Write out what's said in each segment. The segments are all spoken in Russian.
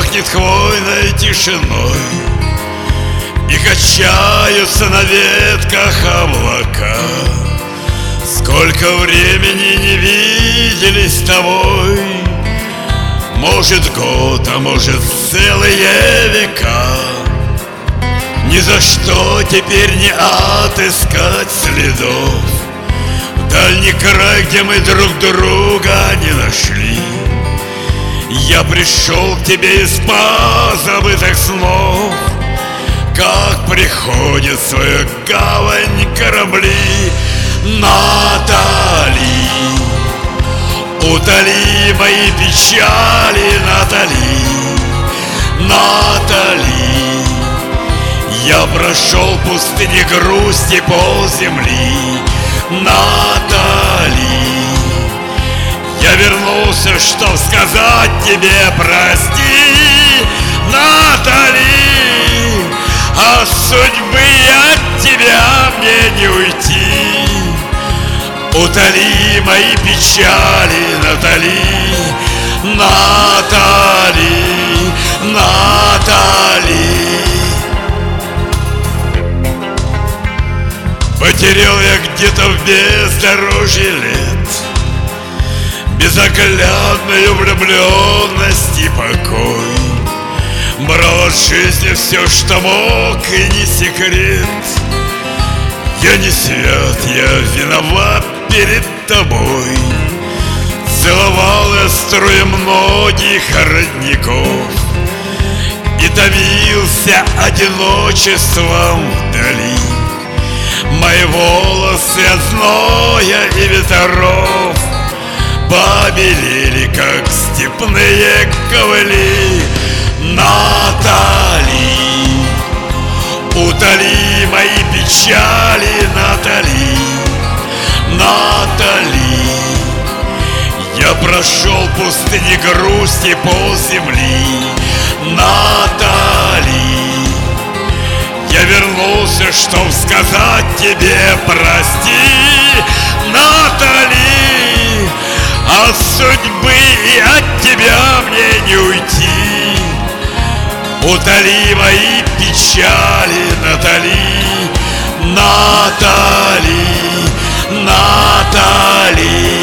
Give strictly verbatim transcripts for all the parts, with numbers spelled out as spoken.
Пахнет хвойной тишиной, и качаются на ветках облака. Сколько времени не виделись с тобой, может год, а может целые века. Ни за что теперь не отыскать следов в дальний край, где мы друг друга не нашли. Я пришел к тебе из позабытых снов, как приходят в свою гавань корабли. Натали, утоли мои печали, Натали, Натали. Я прошел пустыни грусти полземли, Натали. Я вернулся, чтоб сказать тебе прости, Натали. А судьбы от тебя мне не уйти. Утоли мои печали, Натали, Натали, Натали. Потерял я где-то в бездорожье лет безоглядную влюбленность и покой. Брал от жизни все, что мог, и не секрет. Я не свят, я виноват перед тобой. Целовал я струи многих родников и томился одиночеством вдали. Мои волосы от зноя и ветров побелели, как степные ковыли. Натали, утоли мои печали, Натали, Натали. Я прошел пустыни грусти полземли, Натали. Я вернулся, чтоб сказать тебе прости, Натали. От судьбы и от тебя мне не уйти. Утоли мои печали, Натали, Натали, Натали.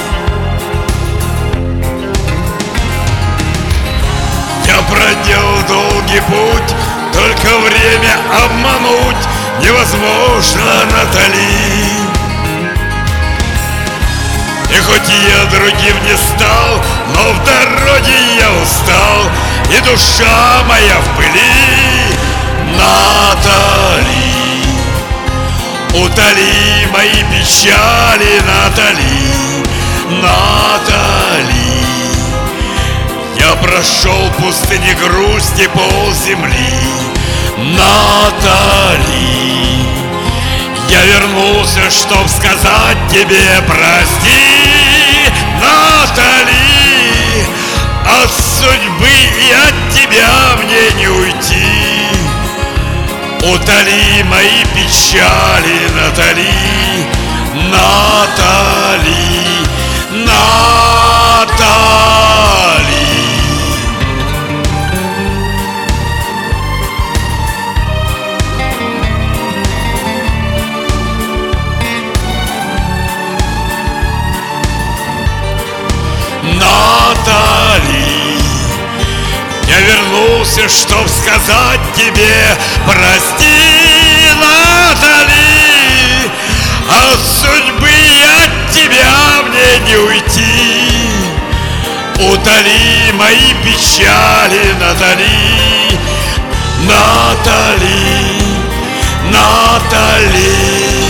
Я проделал долгий путь, только время обмануть невозможно, Натали. И хоть я другим не стал, но в дороге я устал, и душа моя в пыли. Натали, утоли мои печали, Натали, Натали. Я прошел пустыни грусти полземли, Натали. Я вернулся, чтоб сказать тебе прости, Натали. От судьбы и от тебя мне не уйти. Утоли мои печали, Натали, Натали, Натали. Натали, я вернулся, чтоб сказать тебе прости, Натали. От судьбы и от тебя мне не уйти. Утоли мои печали, Натали, Натали, Натали.